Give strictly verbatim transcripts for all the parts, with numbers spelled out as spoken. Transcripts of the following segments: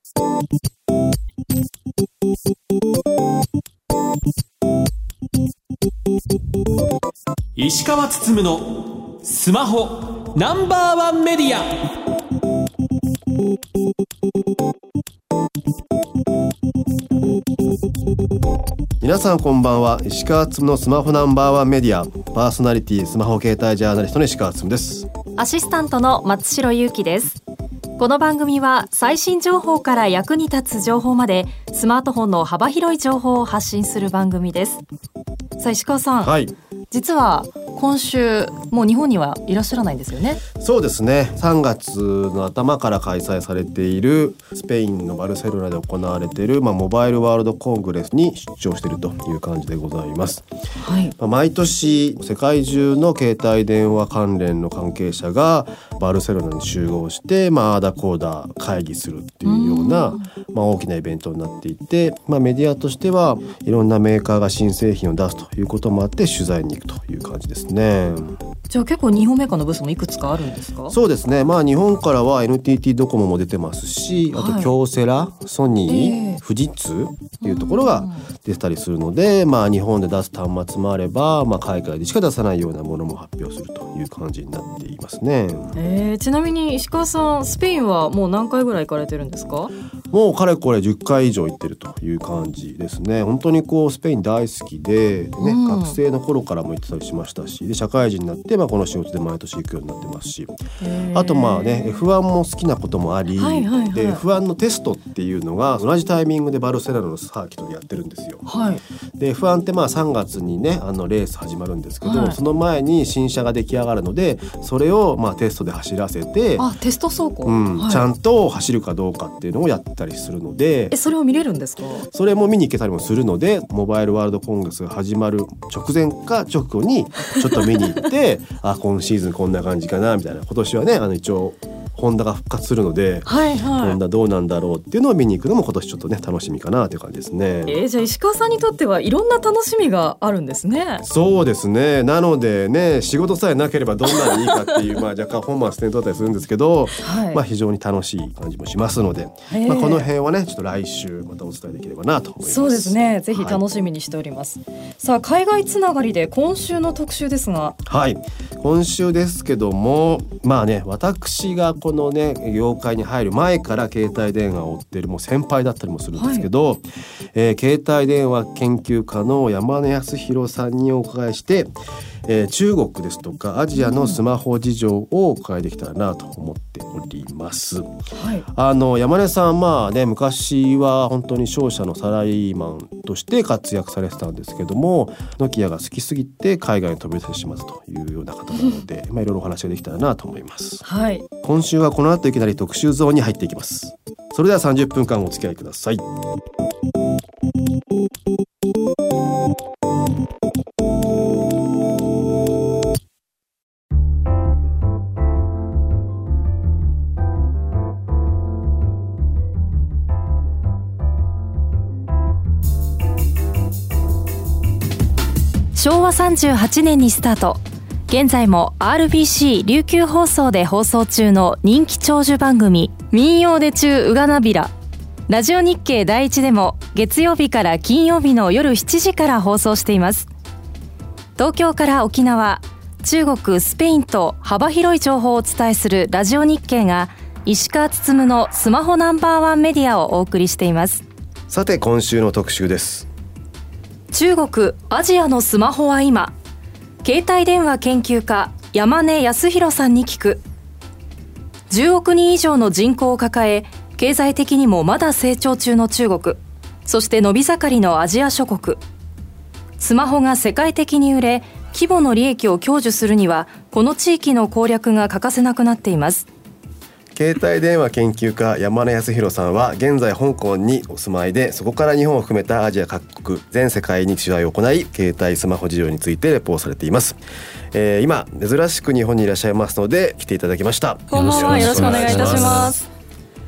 石川つつむのスマホナンバーワンメディア。 皆さんこんばんは。石川つむのスマホナンバーワンメディアパーソナリティ、スマホ携帯ジャーナリストの石川つむです。 アシスタントの松代ゆうきです。この番組は最新情報から役に立つ情報までスマートフォンの幅広い情報を発信する番組です。さあ石川さん、 はい、 実は今週もう日本にはいらっしゃらないんですよね。 そうですね。さんがつの頭から開催されているスペインのバルセロナで行われている、まあ、モバイルワールドコングレスに出張しているという感じでございます、 はい。 まあ、毎年世界中の携帯電話関連の関係者がバルセロナに集合して、まあ、あーだこーだ会議するっていうような、まあ、大きなイベントになっていて、まあ、メディアとしてはいろんなメーカーが新製品を出すということもあって取材に行くという感じですね。 じゃあ結構日本メーカーのブースもいくつかあるんですか？ そうですね、まあ、日本からは エヌティーティー ドコモも出てますし、あと京セラ、ソニー、 えー、 富士通っていうところが出たりするので、まあ、日本で出す端末もあれば、まあ、海外でしか出さないようなものも発表するという感じになっていますね。 えー、ちなみに石川さん、スペインはもう何回ぐらい行かれてるんですか？ もうかれこれじゅっかい以上行ってるという感じですね。本当にこうスペイン大好きで、ね、うん、学生の頃からも行ってたりしましたし、で社会人になって、まあ、この仕事で毎年行くようになってますし、あとまあね エフワン も好きなこともあり、 はいはいはい、 で エフワン のテストっていうのが同じタイミングでバルセロナのサーキットでやってるんですよ、 はい、 で エフワン ってまあさんがつにねあのレース始まるんですけど、はい、その前に新車が出来上がるのでそれをまあテストで走らせて、 あ、テスト走行、 うん、 はい、 ちゃんと走るかどうかっていうのをやったりするので、 えそれを見れるんですか？ それも見に行けたりもするので、モバイルワールドコングレスが始まる直前か直後にちょっと見に行ってあ、今シーズンこんな感じかなみたいな、今年はねあの一応ホンダが復活するので、はいはい、ホンダどうなんだろうっていうのを見に行くのも今年ちょっとね楽しみかなという感じですね。 えー、じゃあ石川さんにとってはいろんな楽しみがあるんですね。 そうですね。なのでね、仕事さえなければどんなにいいかっていうまあ若干本末転倒だったりするんですけど、はい、まあ、非常に楽しい感じもしますので、まあ、この辺はねちょっと来週またお伝えできればなと思います。 そうですね、ぜひ楽しみにしております、はい、さあ海外つながりで今週の特集ですが、 はい、今週ですけども、まあね私がこのね業界に入る前から携帯電話を追っているもう先輩だったりもするんですけど、はい、えー、携帯電話研究家の山根康弘さんにお伺いして、えー、中国ですとかアジアのスマホ事情をお伺いできたらなと思っております、はい、あの山根さんまあね昔は本当に商社のサラリーマンとして活躍されてたんですけども、ノキアが好きすぎて海外に飛び出してしまったというような方なので、まあ、いろいろお話ができたらなと思います、はい、今週はこの後いきなり特集ゾーンに入っていきます。それではさんじゅっぷんかんお付き合いください。 しょうわさんじゅうはちねんにスタート、現在も アールビーシー 琉球放送で放送中の人気長寿番組民謡で中うがなびら、ラジオ日経第一でも月曜日から金曜日の夜しちじから放送しています。東京から沖縄、中国、スペインと幅広い情報をお伝えするラジオ日経が石川つつむのスマホナンバーワンメディアをお送りしています。 さて今週の特集です。 中国、アジアのスマホは今、携帯電話研究家山根康弘さんに聞く。じゅうおくにん以上の人口を抱え、経済的にもまだ成長中の中国、そして伸び盛りのアジア諸国。スマホが世界的に売れ、規模の利益を享受するにはこの地域の攻略が欠かせなくなっています。 携帯電話研究家山根康弘さんは現在香港にお住まいで、そこから日本を含めたアジア各国全世界に取材を行い、携帯スマホ事情についてレポートされています、えー、今珍しく日本にいらっしゃいますので来ていただきました。 こんばんは、よろしくお願いいたします。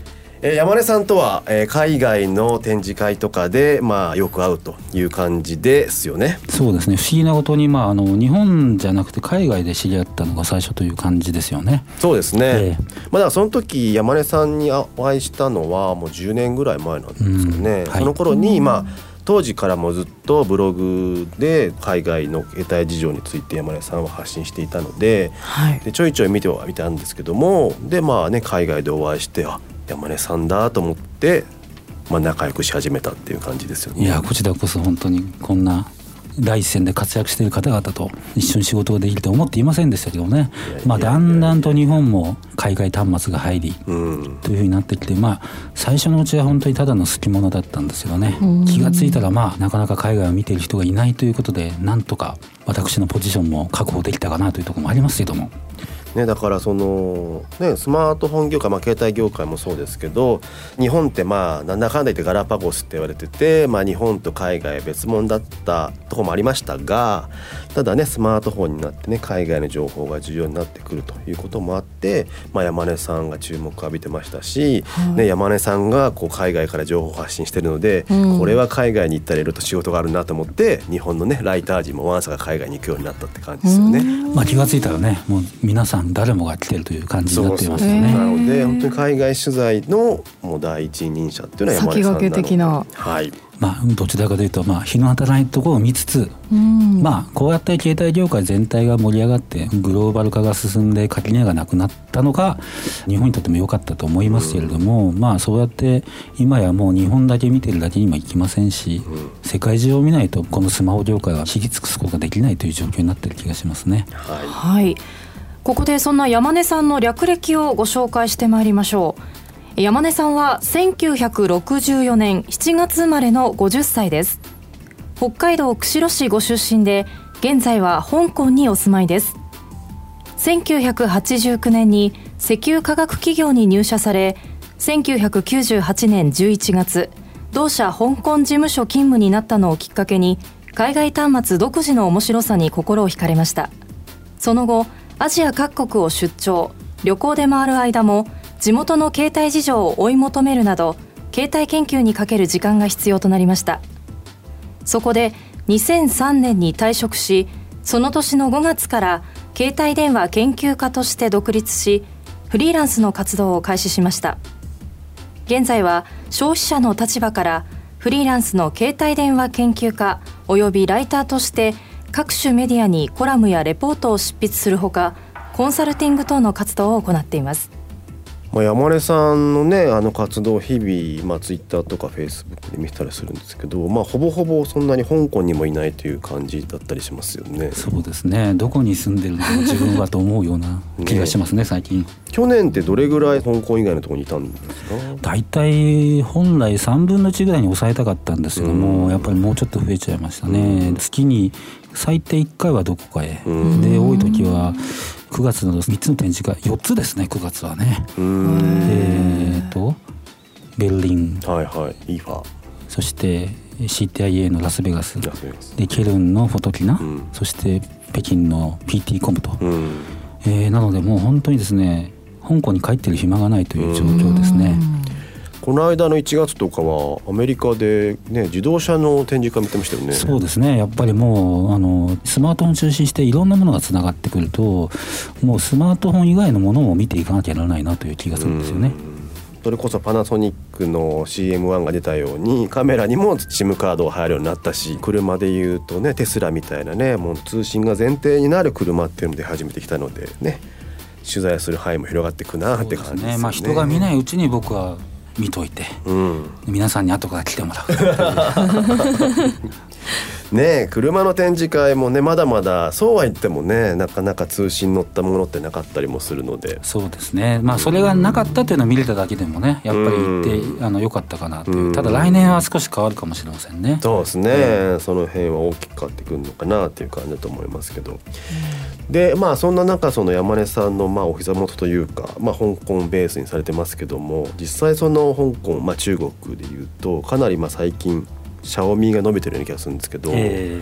えー、山根さんとは、えー、海外の展示会とかで、まあ、よく会うという感じですよね。 そうですね、不思議なことに、まあ、あの日本じゃなくて海外で知り合ったのが最初という感じですよね。 そうですね、 えーまあ、だからその時山根さんにお会いしたのはもうじゅうねんぐらい前なんですかね、うんはい、その頃に、まあ、当時からもずっとブログで海外の携帯事情について山根さんは発信していたの で,、はい、でちょいちょい見てはいたんですけども、で、まあね、海外でお会いしてあ山根さんだと思って、まあ、仲良くし始めたっていう感じですよね。 いやこちらこそ本当にこんな第一線で活躍している方々と一緒に仕事ができると思っていませんでしたけどね。まあ、だんだんと日本も海外端末が入り、うん、というふうになってきて、まあ、最初のうちは本当にただの好き者だったんですけどね、気がついたら、まあ、なかなか海外を見ている人がいないということで、なんとか私のポジションも確保できたかなというところもありますけどもね、だからその、ね、スマートフォン業界、まあ、携帯業界もそうですけど、日本ってまあなんだかんだ言ってガラパゴスって言われてて、まあ、日本と海外別物だったところもありましたが、ただねスマートフォンになってね海外の情報が重要になってくるということもあって、まあ、山根さんが注目を浴びてましたし、はいね、山根さんがこう海外から情報を発信してるので、うん、これは海外に行ったらいろいろと仕事があるなと思って、日本のねライター陣もわんさか海外に行くようになったって感じですよね。 まあ、気がついたらね、もう皆さん誰もが来てるという感じになっていますよね。 そうそうなので本当に海外取材のもう第一人者っていうのは山根さんなので、 先駆け的な、 はい、 まあ、どちらかというと、まあ、日の当たらないところを見つつ、うん、まあ、こうやって携帯業界全体が盛り上がってグローバル化が進んで垣根がなくなったのが日本にとっても良かったと思いますけれども、うん、まあ、そうやって今やもう日本だけ見てるだけにもいきませんし、うん、世界中を見ないとこのスマホ業界は知り尽くすことができないという状況になっている気がしますね。 はい、はい、ここでそんな山根さんの略歴をご紹介してまいりましょう。山根さんはせんきゅうひゃくろくじゅうよねんしちがつ生まれのごじゅっさいです。北海道釧路市ご出身で、現在は香港にお住まいです。せんきゅうひゃくはちじゅうきゅうねんに石油化学企業に入社され、せんきゅうひゃくきゅうじゅうはちねんじゅういちがつ同社香港事務所勤務になったのをきっかけに、海外端末独自の面白さに心を惹かれました。その後アジア各国を出張旅行で回る間も、地元の携帯事情を追い求めるなど携帯研究にかける時間が必要となりました。そこでにせんさんねんに退職し、その年のごがつから携帯電話研究家として独立し、フリーランスの活動を開始しました。現在は消費者の立場からフリーランスの携帯電話研究家およびライターとして各種メディアにコラムやレポートを執筆するほか、コンサルティング等の活動を行っています。 まあ、山根さんのねあの活動日々、まあ、ツイッターとかフェイスブックで見てたりするんですけど、まあ、ほぼほぼそんなに香港にもいないという感じだったりしますよね。 そうですね、どこに住んでるのか自分はと思うような気がしますね最近。 去年ってどれぐらい香港以外のところにいたんですか？ だいたい本来さんぶんのいちぐらいに抑えたかったんですけども、やっぱりもうちょっと増えちゃいましたね。月に最低いっかいはどこかへ、で多い時はくがつのみっつの展示会、よっつですね、くがつはね。うーんえーとベルリン、 はいはい、イーファ、 そして シーティーアイエー のラスベガス、ラスベガスでケルンのフォトキナ、うん、そして北京の ピーティー コムと、うん、えー、なのでもう本当にですね、香港に帰ってる暇がないという状況ですね。 この間のいちがつとかはアメリカで、ね、自動車の展示会見てましたよね。 そうですね、やっぱりもうあのスマートフォン中心していろんなものがつながってくると、もうスマートフォン以外のものも見ていかなきゃならないなという気がするんですよね。 それこそパナソニックの シーエムワン が出たようにカメラにも SIM カードが入るようになったし、車でいうとねテスラみたいなね、もう通信が前提になる車っていうので始めてきたのでね、取材する範囲も広がっていくなって感じですね。そうですね、まあ、 人が見ないうちに僕は見といて、うん、皆さんに後から来てもらうねえ、車の展示会もねまだまだそうは言ってもねなかなか通信乗ったものってなかったりもするので。 そうですね、まあそれがなかったっていうのを見れただけでもね、やっぱり行ってあの良かったかなという。ただ来年は少し変わるかもしれませんね。 そうですね、うん、その辺は大きく変わってくるのかなっていう感じだと思いますけど、でまあそんな中その山根さんのまあお膝元というか、まあ、香港ベースにされてますけども、実際その香港、まあ、中国でいうとかなりまあ最近シャオミが伸びてるような気がするんですけど、えー、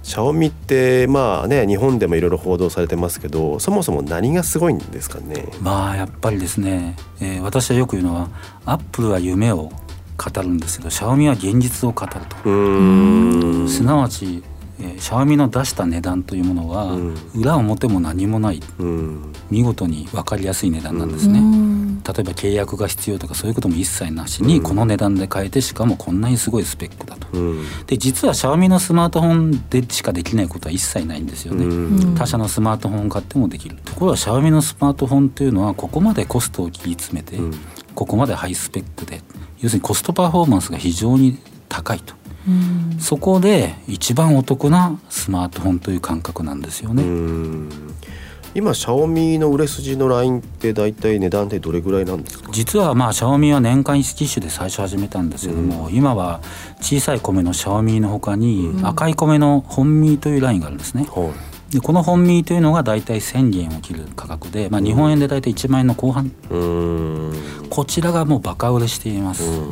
シャオミってまあね日本でもいろいろ報道されてますけど、そもそも何がすごいんですかね。 まあやっぱりですね、えー、私はよく言うのはアップルは夢を語るんですけど、シャオミは現実を語ると。うーん、すなわち、えー、シャオミの出した値段というものは、うん、裏表も何もない、うん、見事に分かりやすい値段なんですね。例えば契約が必要とかそういうことも一切なしに、うん、この値段で買えて、しかもこんなにすごいスペックだと、うん、で実はシャオミのスマートフォンでしかできないことは一切ないんですよね、うん、他社のスマートフォンを買ってもできる。ところがシャオミのスマートフォンというのはここまでコストを切り詰めて、うん、ここまでハイスペックで、要するにコストパフォーマンスが非常に高いと、うん、そこで一番お得なスマートフォンという感覚なんですよね。うん、 今シャオミの売れ筋のラインってだいたい値段ってどれぐらいなんですか。 実はまあシャオミは年間いち機種で最初始めたんですけども、うん、今は小さい米のシャオミの他に赤い米の本ミというラインがあるんですね、うん、でこの本ミというのがだいたいせんえんを切る価格で、まあ、日本円でだいたいいちまんえんの後半、うん、こちらがもうバカ売れしています、うん、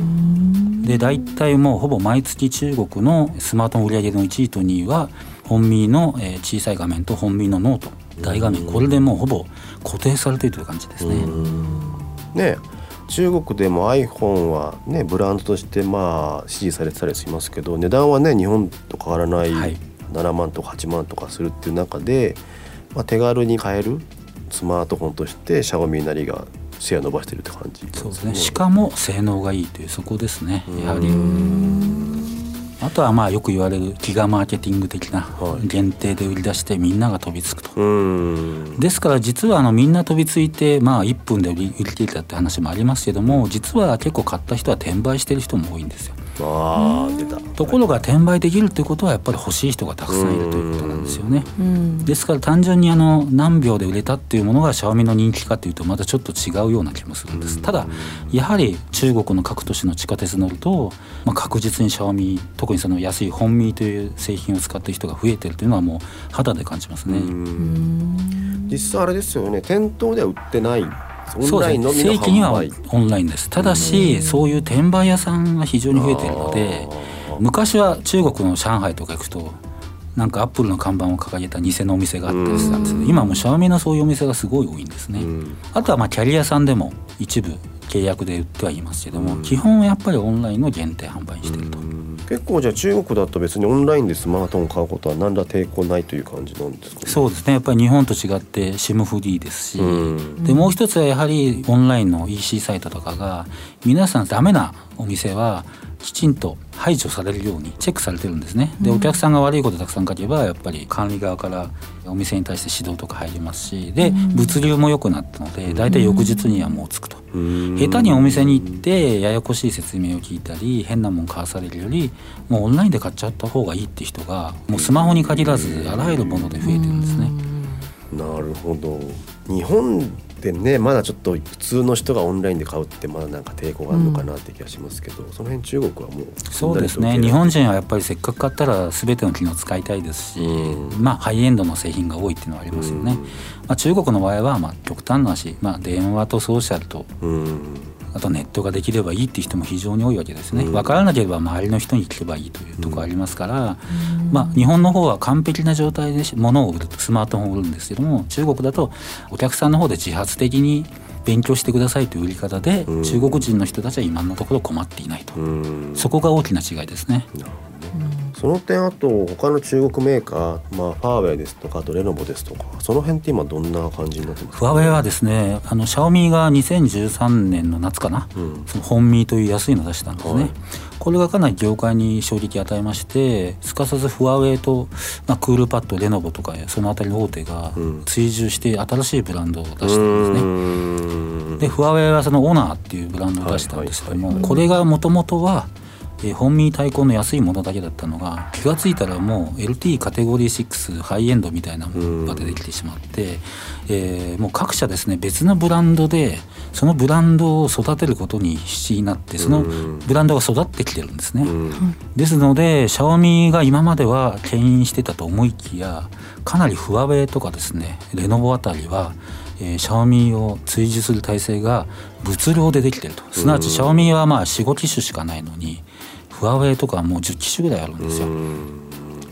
でだいたいもうほぼ毎月中国のスマートフォン売上のいちいとにいは本ミの小さい画面と本ミのノート大画面、これでもうほぼ固定されているという感じですね。 ね、中国でも iPhone は、ね、ブランドとしてまあ支持されてたりしますけど、値段はね日本と変わらないななまんとかはちまんとかするっていう中で、まあ、手軽に買えるスマートフォンとしてシャオミなりがシェア伸ばしてるって感じですね。 そうですね、しかも性能がいいというそこですね。やはりあとはまあよく言われるギガマーケティング的な限定で売り出してみんなが飛びつくと、はい、ですから実はあのみんな飛びついてまあいっぷんで売り売り切れたって話もありますけども、実は結構買った人は転売してる人も多いんですよ。 あ出た。 ところが転売できるということはやっぱり欲しい人がたくさんいるということなんですよね。ですから単純にあの何秒で売れたっていうものがシャオミの人気かというとまたちょっと違うような気もするんです。ただやはり中国の各都市の地下鉄乗ると、まあ、確実にシャオミ、特にその安い本ミという製品を使っている人が増えているというのはもう肌で感じますね。 実際あれですよね、店頭では売ってないオンラインのみの販売。正規にはオンラインです。ただしそういう転売屋さんが非常に増えているので、昔は中国の上海とか行くとなんかアップルの看板を掲げた偽のお店があったりしたんですけど、今もシャオミのそういうお店がすごい多いんですね。あとはまあキャリアさんでも一部契約で売ってはいますけども、基本はやっぱりオンラインの限定販売していると。 結構じゃあ中国だと別にオンラインでスマートフォンを買うことは何ら抵抗ないという感じなんですかね。 そうですね、やっぱり日本と違って シム フリーですし、でもう一つはやはりオンラインの イーシー サイトとかが皆さんダメなお店はきちんと排除されるようにチェックされてるんですね。でお客さんが悪いことたくさん書けばやっぱり管理側からお店に対して指導とか入りますし、で物流も良くなったのでだいたい翌日にはもう着くと。下手にお店に行ってややこしい説明を聞いたり変なもん買わされるよりもうオンラインで買っちゃった方がいいって人がもうスマホに限らずあらゆるもので増えてるんですね。 なるほど。日本でねまだちょっと普通の人がオンラインで買うってまだなんか抵抗があるのかなって気がしますけど、うん、その辺中国はもうそうですね。日本人はやっぱりせっかく買ったら全ての機能を使いたいですし、うん、まあハイエンドの製品が多いっていうのはありますよね。うんまあ、中国の場合はまあ極端な話、まあ、電話とソーシャルと、うんあとネットができればいいっていう人も非常に多いわけですね。分からなければ周りの人に聞けばいいというところありますから、うんまあ、日本の方は完璧な状態で物を売るスマートフォンを売るんですけども、中国だとお客さんの方で自発的に勉強してくださいという売り方で、うん、中国人の人たちは今のところ困っていないと、うん、そこが大きな違いですね。なるほど。 その点あと他の中国メーカー、まあ、ファーウェイですとかあとレノボですとかその辺って今どんな感じになってますか。 ファーウェイはですねあのシャオミがにせんじゅうさんねんの夏かな、うん、その本ミという安いのを出したんですね、はい、これがかなり業界に衝撃を与えましてすかさずファーウェイと、まあ、クールパッドレノボとかそのあたりの大手が追従して新しいブランドを出したんですね、うん、でファーウェイはそのオナーっていうブランドを出したんですけども、はいはいはい、これがもともとは本ミ対抗の安いものだけだったのが気がついたらもう エルティー カテゴリーシックスハイエンドみたいなものが出てきてしまって、えー、もう各社ですね別のブランドでそのブランドを育てることに必死になってそのブランドが育ってきてるんですね。ですのでシャオミが今までは牽引してたと思いきやかなりフワウェイとかですねレノボあたりはえー、シャオミを追従する体制が物量でできていると。すなわちシャオミはまあ よん,ご 機種しかないのにフワウェイとかはもうじゅっ機種ぐらいあるんですよ。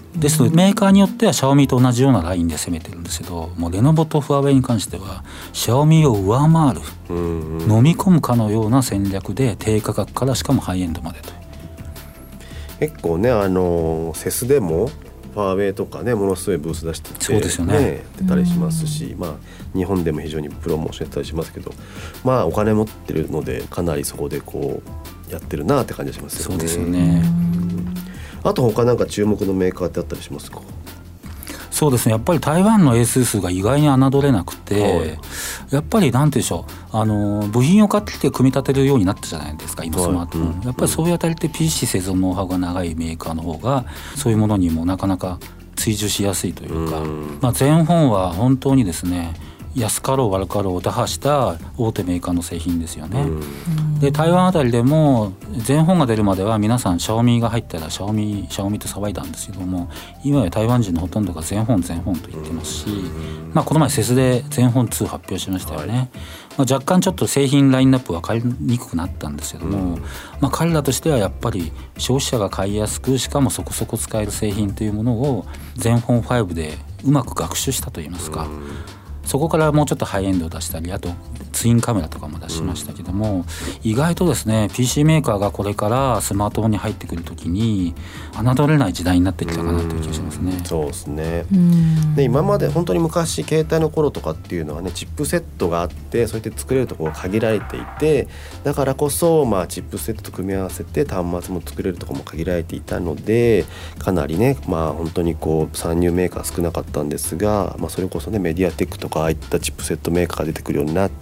ですのでメーカーによってはシャオミと同じようなラインで攻めてるんですけど、もうレノボとフワウェイに関してはシャオミを上回る、うんうん、飲み込むかのような戦略で低価格からしかもハイエンドまでと。 結構ねあのセスでもファーウェイとかねものすごいブース出してて、 そうですよね、 出たりしますし、まあ、日本でも非常にプロモーションやったりしますけど、まあお金持ってるのでかなりそこでこうやってるなって感じがしますよね。 そうですよね。 あと他なんか注目のメーカーってあったりしますか？ そうですね、やっぱり台湾のエース数が意外に侮れなくて、はい、やっぱりなんていうんでしょう、あの部品を買ってきて組み立てるようになったじゃないですか今スマートフォン、はい、うん、やっぱりそういうあたりって ピーシー 製造ノウハウが長いメーカーの方がそういうものにもなかなか追従しやすいというか、うん、まあ、全本は本当にですね安かろう悪かろうを打破した大手メーカーの製品ですよね、うん、で台湾あたりでも全本が出るまでは皆さんシャオミが入ったらシャオミシャオミと騒いだんですけども、今や台湾人のほとんどが全本全本と言ってますし、うん、まあ、この前セスで全本ツー発表しましたよね、はい、まあ、若干ちょっと製品ラインナップは買いにくくなったんですけども、うん、まあ、彼らとしてはやっぱり消費者が買いやすくしかもそこそこ使える製品というものを全本ごでうまく学習したといいますか、うん、そこからもうちょっとハイエンドを出したり、あとツインカメラとかも出しましたけども、うん、意外とですね ピーシー メーカーがこれからスマートフォンに入ってくるときに侮れない時代になってきたかなという気がしますね、 うん、そうですね、うん、で今まで本当に昔携帯の頃とかっていうのはねチップセットがあってそうやって作れるところが限られていて、だからこそまあチップセットと組み合わせて端末も作れるところも限られていたので、かなりねまあ本当にこう参入メーカー少なかったんですが、まあ、それこそねメディアテックとかああいったチップセットメーカーが出てくるようになって、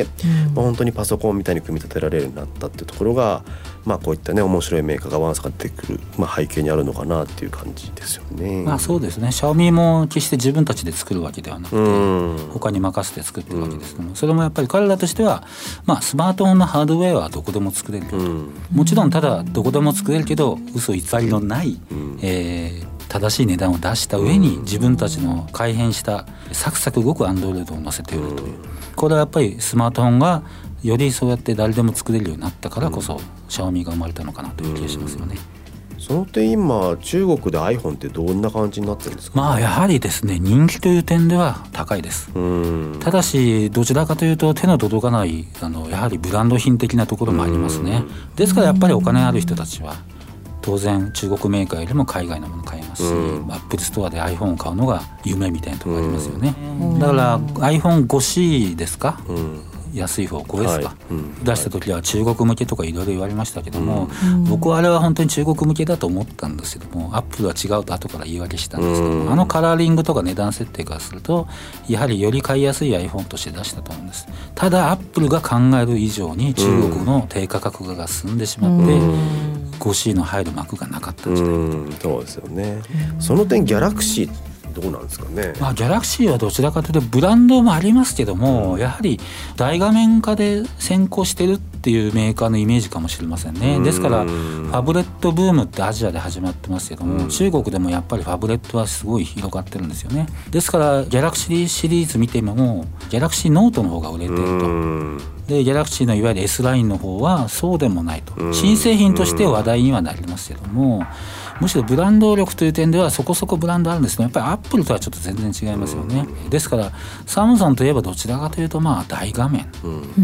うん、まあ、本当にパソコンみたいに組み立てられるようになったっていうところが、まあ、こういったね面白いメーカーがわんさか出てくる、まあ、背景にあるのかなっていう感じですよね。 まあ、そうですね。シャオミも決して自分たちで作るわけではなくて、うん、他に任せて作ってるわけですけども、うん、それもやっぱり彼らとしては、まあ、スマートフォンのハードウェアはどこでも作れると、うん、もちろんただどこでも作れるけど嘘偽りのない、うん、えー正しい値段を出した上に自分たちの改変したサクサク動くアンドロイドを載せているという、これはやっぱりスマートフォンがよりそうやって誰でも作れるようになったからこそシャオミが生まれたのかなという気がしますよね。 その点今中国で iPhone ってどんな感じになってるんですか、ね。 まあやはりですね人気という点では高いです。うんただしどちらかというと手の届かないあのやはりブランド品的なところもありますね。ですからやっぱりお金ある人たちは当然中国メーカーよりも海外のもの買いますし、うん、アップルストアで iPhone を買うのが夢みたいなところありますよね、うん、だから アイフォンファイブシー ですか、うん、安い方 ファイブエス か、はい、うん、出した時は中国向けとかいろいろ言われましたけども、うん、僕はあれは本当に中国向けだと思ったんですけども、アップルは違うと後から言い訳したんですけども、うん、あのカラーリングとか値段設定からするとやはりより買いやすい iPhone として出したと思うんです。ただアップルが考える以上に中国の低価格化が進んでしまって、うん、ファイブシー の入る幕がなかったんじゃないかと。うん、 そうですよね。その点ギャラクシーどうなんですかね。 まあ、ギャラクシーはどちらかというとブランドもありますけども、うん、やはり大画面化で先行してるっていうメーカーのイメージかもしれませんね。ですからファブレットブームってアジアで始まってますけども、うん、中国でもやっぱりファブレットはすごい広がってるんですよね。ですからギャラクシーシリーズ見てもギャラクシーノートの方が売れてると、うん、でギャラクシーのいわゆる S ラインの方はそうでもないと、うん、新製品として話題にはなりますけども、むしろブランド力という点ではそこそこブランドあるんですけど、やっぱりアップルとはちょっと全然違いますよね。ですからサムソンといえばどちらかというとまあ大画面、うん、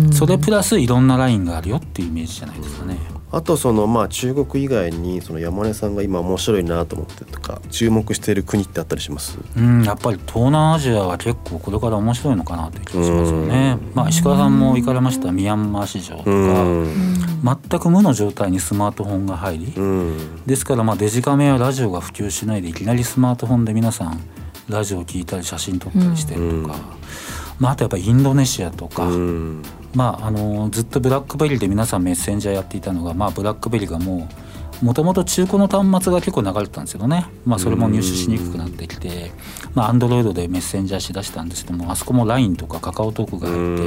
それプラスいろんなラインがあるよっていうイメージじゃないですかね。 あとそのまあ中国以外にその山根さんが今面白いなと思ってとか注目している国ってあったりします？ うん、やっぱり東南アジアは結構これから面白いのかなという気がしますよね。まあ、石川さんも行かれましたミャンマー市場とか、全く無の状態にスマートフォンが入り、ですからまあデジカメやラジオが普及しないでいきなりスマートフォンで皆さんラジオを聞いたり写真撮ったりしてるとか、まあ、あとやっぱりインドネシアとか、まあ、あのずっとブラックベリーで皆さんメッセンジャーやっていたのが、まあ、ブラックベリーがもうもともと中古の端末が結構流れてたんですけどね、まあ、それも入手しにくくなってきて、まあ、アンドロイドでメッセンジャーしだしたんですけども、あそこも ライン とかカカオトークが入って、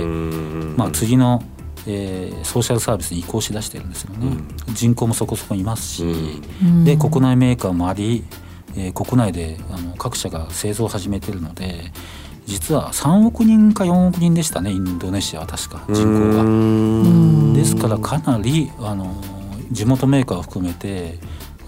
まあ、次の、えー、ソーシャルサービスに移行しだしてるんですよね。人口もそこそこいますし、で国内メーカーもあり、えー、国内であの各社が製造を始めてるので、実はさんおくにんかよんおくにんでしたね、インドネシアは確か人口が。ですからかなりあの地元メーカーを含めて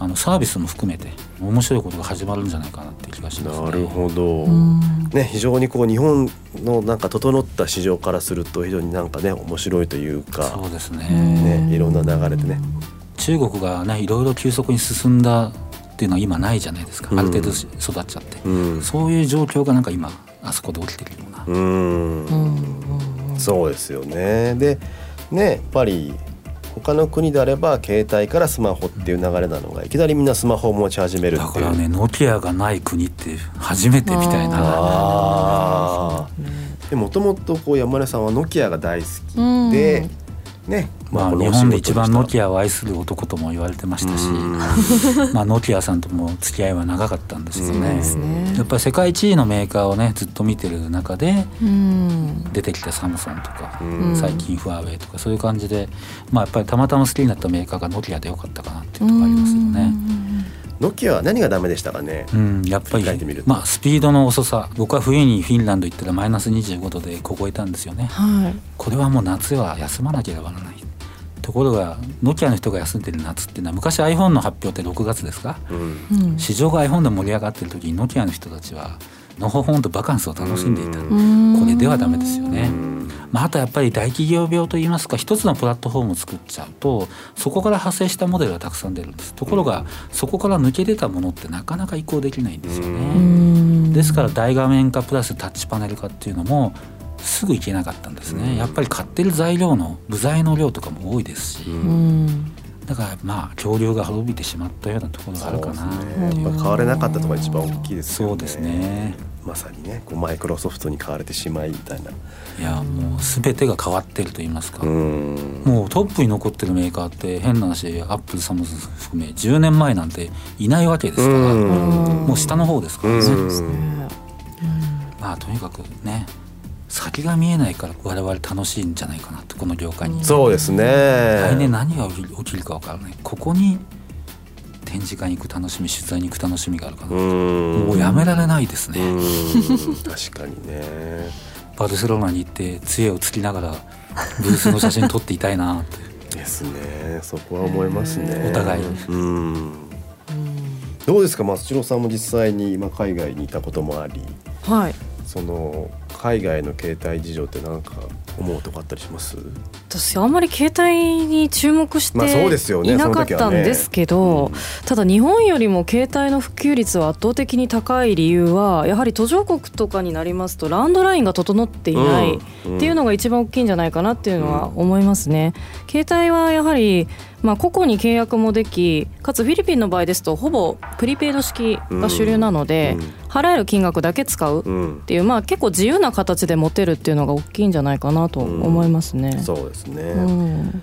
あのサービスも含めて面白いことが始まるんじゃないかなっていう気がしますね。 なるほど、ね、非常にこう日本のなんか整った市場からすると非常になんかね面白いというか、 そうですね、 ね、いろんな流れでね、 中国がねいろいろ急速に進んだっていうのは今ないじゃないですか、うん、ある程度育っちゃって、うん、そういう状況がなんか今あそこで起きてるような、 うんうん、そうですよね。でね、やっぱり他の国であれば携帯からスマホっていう流れなのがいきなりみんなスマホを持ち始めるっていう。 だからねノキアがない国って初めてみたいな。 あでもともとこう山根さんはノキアが大好きで、ね、 まあ、日本で一番ノキアを愛する男とも言われてましたしまあノキアさんとも付き合いは長かったんですけどね、やっぱり世界一位のメーカーをねずっと見てる中で出てきたサムソンとか最近ファーウェイとかそういう感じで、まあ、やっぱりたまたま好きになったメーカーがノキアでよかったかなっていうところありますよね。 ノキアは何がダメでしたかね、 うん、やっぱり、まあ、スピードの遅さ。僕は冬にフィンランド行ったらマイナスにじゅうごどで凍えたんですよね、はい、これはもう夏は休まなければならない。ところがノキアの人が休んでる夏っていうのは昔 iPhone の発表ってろくがつですか、うん、市場が iPhone で盛り上がってる時にノキアの人たちはのほほんとバカンスを楽しんでいた。これではダメですよね。まあ、あとやっぱり大企業病といいますか、一つのプラットフォームを作っちゃうとそこから派生したモデルがたくさん出るんです。ところがそこから抜け出たものってなかなか移行できないんですよね。ですから大画面化プラスタッチパネル化っていうのもすぐいけなかったんですね。やっぱり買ってる材料の部材の量とかも多いですし、だからまあ恐竜が滅びてしまったようなところがあるかな。 そうですね、やっぱ買われなかったところが一番大きいですよね。 そうですね、 まさにねこうマイクロソフトに買われてしまいみたいな。 いやもう全てが変わってると言いますか、うんもうトップに残ってるメーカーって変な話アップルサムスン含めじゅうねんまえなんていないわけですから、うんもう下の方ですからね。うんまあとにかくね先が見えないから我々楽しいんじゃないかなとこの業界に。 そうですね。 来年何が起きるか分からない。ここに展示会に行く楽しみ取材に行く楽しみがあるかなと。うんもうやめられないですね。 うん確かにね。 バルセロナに行って杖をつきながらブースの写真撮っていたいなってですね。そこは思いますね。 お互いうんどうですか松代さんも実際に今海外にいたこともあり、はい、その海外の携帯事情って何か思うとこあったりします？ 私あんまり携帯に注目していなかったんですけど、まあそうですよね、その時はね、うん、ただ日本よりも携帯の普及率は圧倒的に高い理由はやはり途上国とかになりますとランドラインが整っていないっていうのが一番大きいんじゃないかなっていうのは思いますね、うん、携帯はやはりまあ、個々に契約もできかつフィリピンの場合ですとほぼプリペイド式が主流なので、うん、払える金額だけ使うっていう、まあ、結構自由な形で持てるっていうのが大きいんじゃないかなと思いますね、 うん、そうですね、うん、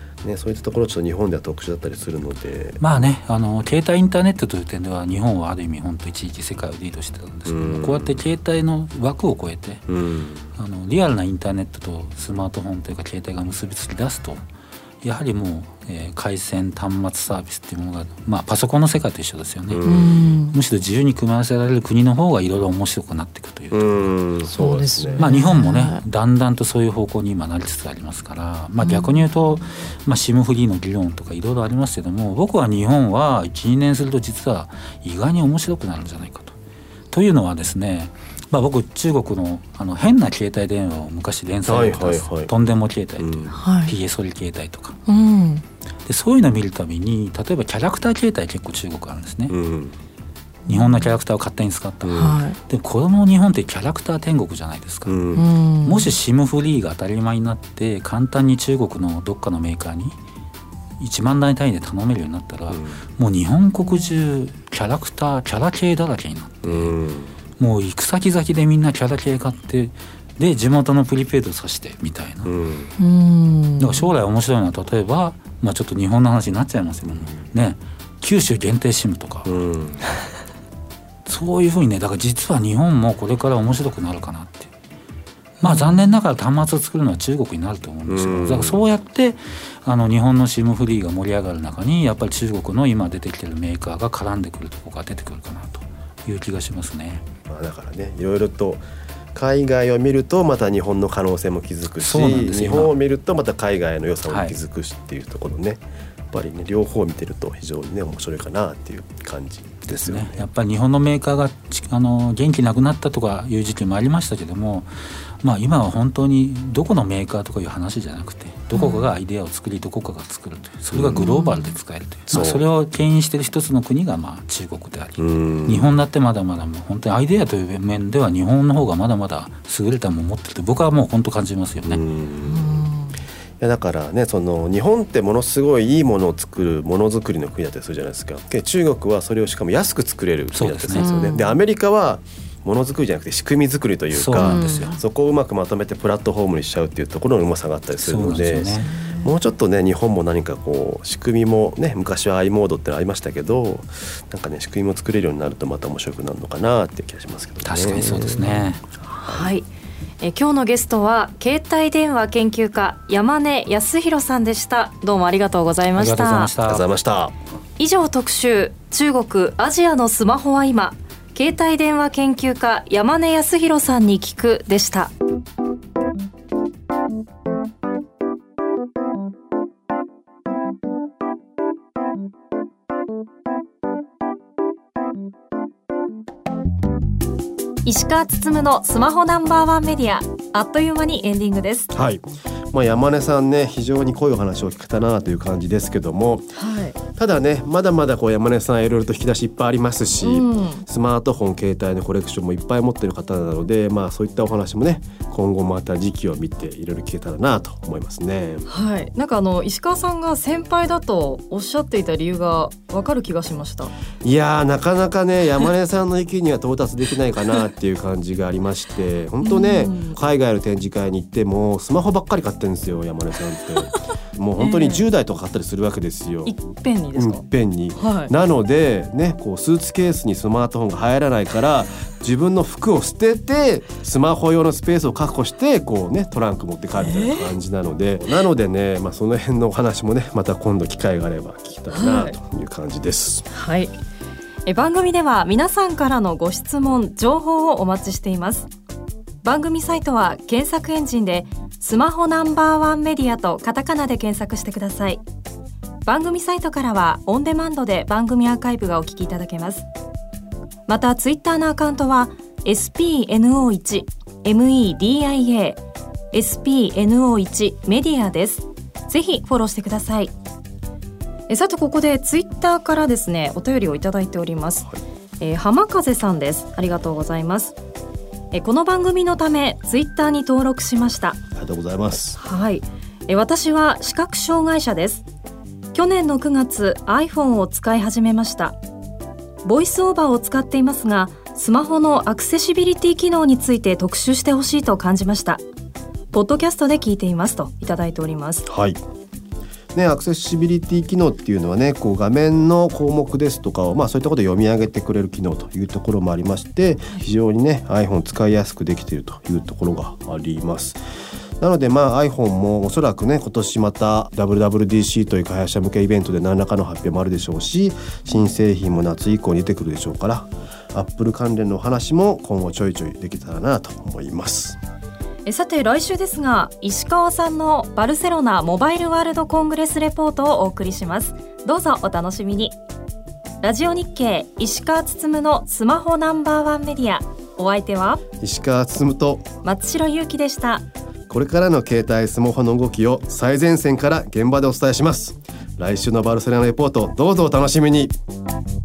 ねそういったところちょっと日本では特殊だったりするのでまあねあの携帯インターネットという点では日本はある意味本当一時期世界をリードしてたんですけど、うん、こうやって携帯の枠を超えて、うん、あのリアルなインターネットとスマートフォンというか携帯が結びつき出すとやはりもう、えー、回線端末サービスっていうものが、まあ、パソコンの世界と一緒ですよね、うん、むしろ自由に組み合わせられる国の方がいろいろ面白くなっていくというと、うん、そうですね、まあ、日本もねだんだんとそういう方向に今なりつつありますから、まあ、逆に言うと、まあ、シムフリーの議論とかいろいろありますけども僕は日本はいちにねんすると実は意外に面白くなるんじゃないかと。というのはですねまあ、僕中国 の, あの変な携帯電話を昔連載してたんです、はいはいはい、とんでも携帯という、うん、ヒゲ剃り携帯とか、うん、でそういうのを見るたびに例えばキャラクター携帯結構中国あるんですね、うん、日本のキャラクターを勝手に使った、うん、でこの日本ってキャラクター天国じゃないですか、うん、もしシムフリーが当たり前になって簡単に中国のどっかのメーカーにいちまんだい単位で頼めるようになったら、うん、もう日本国中キャラクターキャラ系だらけになって、うんもう行く先々でみんなキャラ系買ってで地元のプリペイドさしてみたいな、うん、だから将来面白いのは例えば、まあ、ちょっと日本の話になっちゃいますけども、ね、九州限定シムとか、うん、そういうふうにねだから実は日本もこれから面白くなるかなってまあ残念ながら端末を作るのは中国になると思うんですよ、うん、だからそうやってあの日本のシムフリーが盛り上がる中にやっぱり中国の今出てきてるメーカーが絡んでくるところが出てくるかなという気がしますね。 まあ、だからねいろいろと海外を見るとまた日本の可能性も気づくし日本を見るとまた海外の良さも気づくしっていうところね、はい、 ぱりね両方見てると非常にね面白いかなっていう感じですよね。 やっぱり日本のメーカーがあの元気なくなったとかいう時期もありましたけども、まあ、今は本当にどこのメーカーとかいう話じゃなくてどこかがアイデアを作りどこかが作るというそれがグローバルで使えるという、うんまあ、それを牽引している一つの国がまあ中国であり、うん、日本だってまだまだもう本当にアイデアという面では日本の方がまだまだ優れたものを持っていると僕はもう本当感じますよね。うんいやだからねその日本ってものすごいいいものを作るものづくりの国だったりするじゃないですか。で中国はそれをしかも安く作れる国だったりするんですよね。でアメリカはものづくりじゃなくて仕組み作りというか そ, そこをうまくまとめてプラットフォームにしちゃうっていうところのうまさがあったりするの で, で、ね、もうちょっとね日本も何かこう仕組みもね昔は i モードってありましたけどなんかね仕組みも作れるようになるとまた面白くなるのかなっていう気がしますけどね。 確かにそうですね。 はい、え今日のゲストは携帯電話研究家山根康弘さんでした。どうもありがとうございました。 ありがとうございました。 以上特集中国アジアのスマホは今携帯電話研究家山根康弘さんに聞くでした。石川つつむのスマホナンバーワンメディアあっという間にエンディングです。 はい、まあ、山根さんね非常に濃いお話を聞けたなという感じですけども、はい、ただねまだまだこう山根さんいろいろと引き出しいっぱいありますし、うん、スマートフォン携帯のコレクションもいっぱい持っている方なので、まあ、そういったお話もね今後また時期を見ていろいろ聞けたらなと思いますね。 はい、なんかあの石川さんが先輩だとおっしゃっていた理由が分かる気がしました。 いやーなかなかね山根さんの域には到達できないかなっていう感じがありまして本当ね、うん、海外の展示会に行ってもスマホばっかり買ってるんですよ山根さんってもう本当にじゅうだいとか買ったりするわけですよ、 えー、いっぺんにですか。 いっぺんに、 はい、 なのでねこうスーツケースにスマートフォンが入らないから自分の服を捨ててスマホ用のスペースを確保してこうねトランク持って帰るみたいな感じなので、えー、なのでね、まあ、その辺のお話もねまた今度機会があれば聞きたいなという感じです。 はい、はい、え番組では皆さんからのご質問情報をお待ちしています。番組サイトは検索エンジンでスマホナンバーワンメディアとカタカナで検索してください。番組サイトからはオンデマンドで番組アーカイブがお聞きいただけます。またツイッターのアカウントは エスピーエヌオーワン メディア エスピーエヌオーワン メディアです。ぜひフォローしてください。えさてここでツイッターからですねお便りをいただいております、はいえー、浜風さんです。ありがとうございます。えこの番組のためツイッターに登録しました。 ありがとうございます。 はい、え私は視覚障害者です。去年のくがつ iPhone を使い始めました。ボイスオーバーを使っていますがスマホのアクセシビリティ機能について特集してほしいと感じました。ポッドキャストで聞いていますといただいております。 はいね、アクセシビリティ機能っていうのはねこう画面の項目ですとかを、まあ、そういったことを読み上げてくれる機能というところもありまして非常にね iPhone 使いやすくできているというところがあります。なのでまあ iPhone もおそらくね今年また ダブリューダブリューディーシー という開発者向けイベントで何らかの発表もあるでしょうし新製品も夏以降に出てくるでしょうから Apple 関連のお話も今後ちょいちょいできたらなと思います。 えさて来週ですが石川さんのバルセロナモバイルワールドコングレスレポートをお送りします。どうぞお楽しみに。ラジオ日経石川つつむのスマホナンバーワンメディアお相手は石川つつむと松代ゆうきでした。 これからの携帯スマホの動きを最前線から現場でお伝えします。来週のバルセロナレポートどうぞお楽しみに。